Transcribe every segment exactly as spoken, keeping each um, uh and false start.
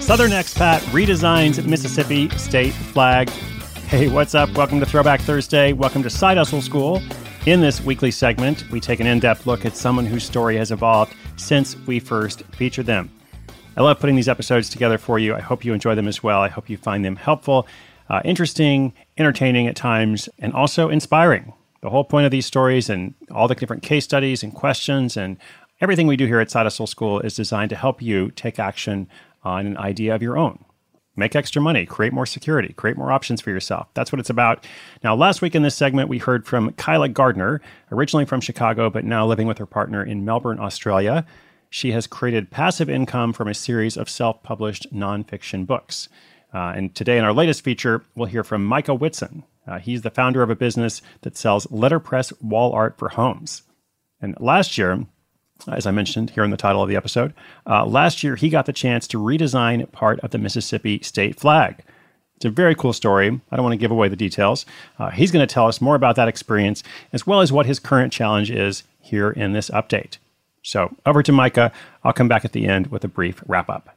Southern expat redesigns Mississippi state flag. Hey, what's up? Welcome to Throwback Thursday. Welcome to Side Hustle School. In this weekly segment, we take an in-depth look at someone whose story has evolved since we first featured them. I love putting these episodes together for you. I hope you enjoy them as well. I hope you find them helpful, uh, interesting, entertaining at times, and also inspiring. The whole point of these stories and all the different case studies and questions and everything we do here at Side Hustle School is designed to help you take action on an idea of your own. Make extra money, create more security, create more options for yourself. That's what it's about. Now, last week in this segment, we heard from Kyla Gardner, originally from Chicago, but now living with her partner in Melbourne, Australia. She has created passive income from a series of self-published nonfiction books. Uh, and today in our latest feature, we'll hear from Micah Whitson. Uh, he's the founder of a business that sells letterpress wall art for homes. And last year, as I mentioned here in the title of the episode, uh, last year he got the chance to redesign part of the Mississippi state flag. It's a very cool story. I don't want to give away the details. Uh, he's going to tell us more about that experience, as well as what his current challenge is here in this update. So over to Micah. I'll come back at the end with a brief wrap-up.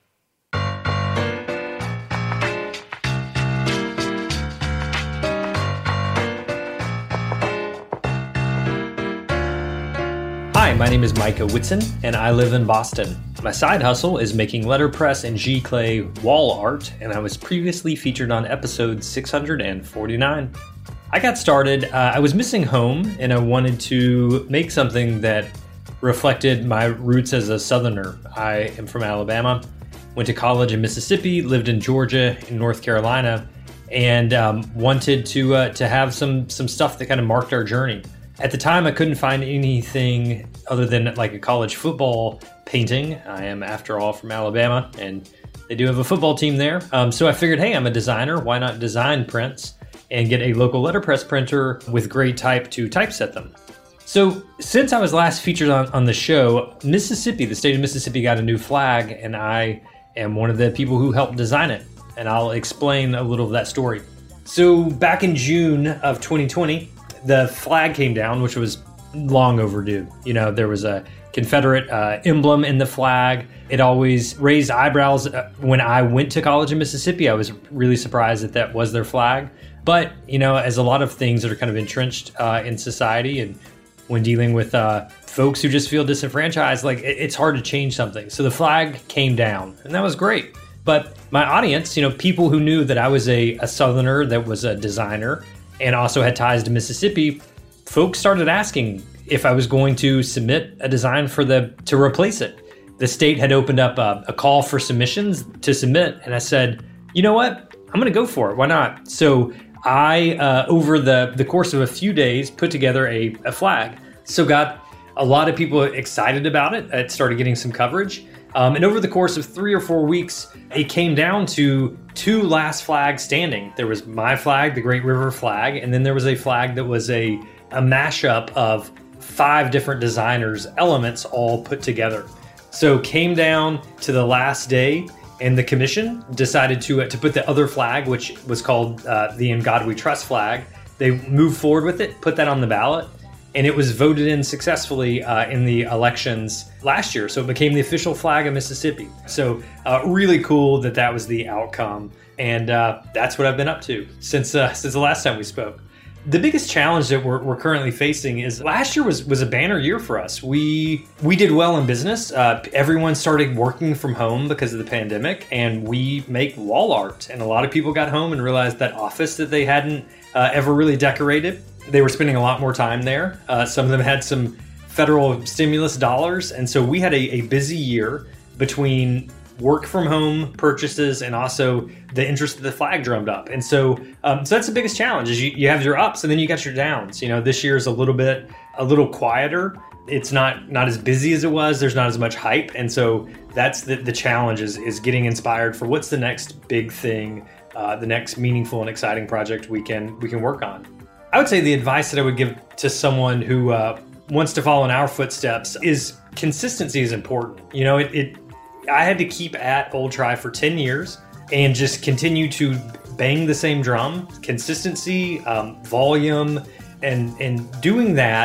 Hi, my name is Micah Whitson, and I live in Boston. My side hustle is making letterpress and G-clay wall art, and I was previously featured on episode six hundred forty-nine. I got started, uh, I was missing home, and I wanted to make something that reflected my roots as a Southerner. I am from Alabama, went to college in Mississippi, lived in Georgia, in North Carolina, and um, wanted to uh, to have some some stuff that kind of marked our journey. At the time, I couldn't find anything other than like a college football painting. I am, after all, from Alabama, and they do have a football team there. Um, so I figured, hey, I'm a designer. Why not design prints and get a local letterpress printer with grade type to typeset them? So since I was last featured on, on the show, Mississippi, the state of Mississippi, got a new flag, and I am one of the people who helped design it. And I'll explain a little of that story. So back in June of twenty twenty, the flag came down, which was long overdue. You know, there was a Confederate uh, emblem in the flag. It always raised eyebrows. When I went to college in Mississippi, I was really surprised that that was their flag. But, you know, as a lot of things that are kind of entrenched uh, in society, and when dealing with uh, folks who just feel disenfranchised, like it, it's hard to change something. So the flag came down, and that was great. But my audience, you know, people who knew that I was a, a Southerner that was a designer and also had ties to Mississippi, folks started asking if I was going to submit a design for the to replace it. The state had opened up a, a call for submissions to submit, and I said, you know what? I'm going to go for it. Why not? So I, uh, over the, the course of a few days, put together a, a flag. So got a lot of people excited about it. It started getting some coverage. Um, and over the course of three or four weeks, it came down to two last flags standing. There was my flag, the Great River flag, and then there was a flag that was a, a mashup of five different designers' elements all put together. So came down to the last day, and the commission decided to, uh, to put the other flag, which was called uh, the In God We Trust flag. They moved forward with it, put that on the ballot, and it was voted in successfully uh, in the elections last year. So it became the official flag of Mississippi. So uh, really cool that that was the outcome. And uh, that's what I've been up to since uh, since the last time we spoke. The biggest challenge that we're, we're currently facing is last year was, was a banner year for us. We we did well in business. Uh, everyone started working from home because of the pandemic, and we make wall art. And a lot of people got home and realized that office that they hadn't uh, ever really decorated, they were spending a lot more time there. Uh, some of them had some federal stimulus dollars. And so we had a, a busy year between work from home purchases and also the interest of the flag drummed up. And so um, so that's the biggest challenge is you, you have your ups and then you got your downs. You know, this year is a little bit, a little quieter. It's not not as busy as it was. There's not as much hype. And so that's the, the challenge is, is getting inspired for what's the next big thing, uh, the next meaningful and exciting project we can we can work on. I would say the advice that I would give to someone who uh, wants to follow in our footsteps is consistency is important. You know, it, it I had to keep at Old Try for ten years and just continue to bang the same drum, consistency, um, volume, and and doing that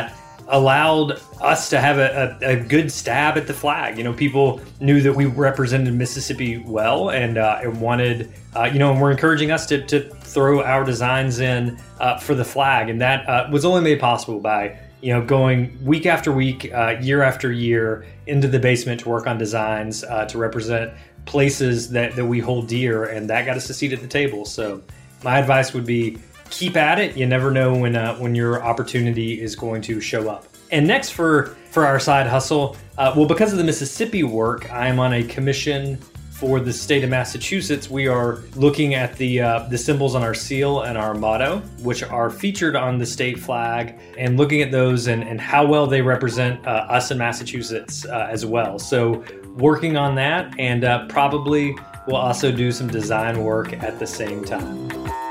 allowed us to have a, a, a good stab at the flag. You know, people knew that we represented Mississippi well and, uh, and wanted, uh, you know, and were encouraging us to, to throw our designs in uh, for the flag. And that uh, was only made possible by, you know, going week after week, uh, year after year into the basement to work on designs uh, to represent places that, that we hold dear. And that got us a seat at the table. So my advice would be, keep at it. You never know when uh, when your opportunity is going to show up. And next for, for our side hustle, uh, well, because of the Mississippi work, I'm on a commission for the state of Massachusetts. We are looking at the uh, the symbols on our seal and our motto, which are featured on the state flag, and looking at those and, and how well they represent uh, us in Massachusetts uh, as well. So working on that, and uh, probably we'll also do some design work at the same time.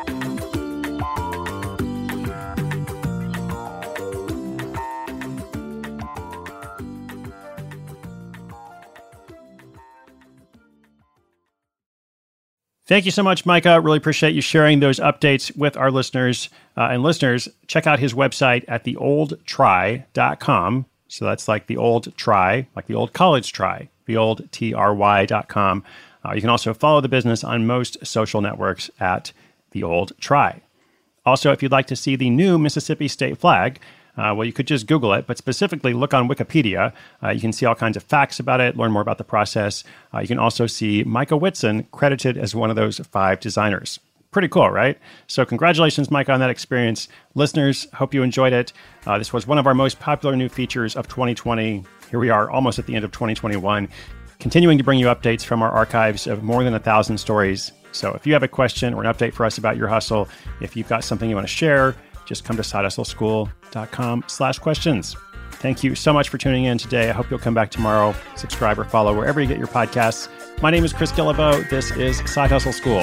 Thank you so much, Micah. Really appreciate you sharing those updates with our listeners. Uh, and listeners, check out his website at the old try dot com. So that's like the old try, like the old college try, the old T R Y dot com. Uh, you can also follow the business on most social networks at the old try. Also, if you'd like to see the new Mississippi state flag, Uh, well, you could just Google it, but specifically look on Wikipedia. Uh, you can see all kinds of facts about it, learn more about the process. Uh, you can also see Micah Whitson credited as one of those five designers. Pretty cool, right? So congratulations, Micah, on that experience. Listeners, hope you enjoyed it. Uh, this was one of our most popular new features of twenty twenty. Here we are almost at the end of twenty twenty-one, continuing to bring you updates from our archives of more than a thousand stories. So if you have a question or an update for us about your hustle, if you've got something you want to share, just come to side hustle school dot com slash questions. Thank you so much for tuning in today. I hope you'll come back tomorrow. Subscribe or follow wherever you get your podcasts. My name is Chris Guillebeau. This is Side Hustle School.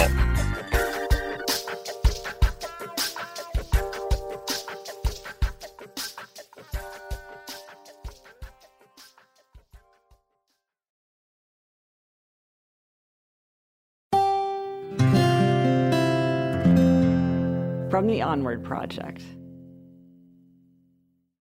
From the Onward Project.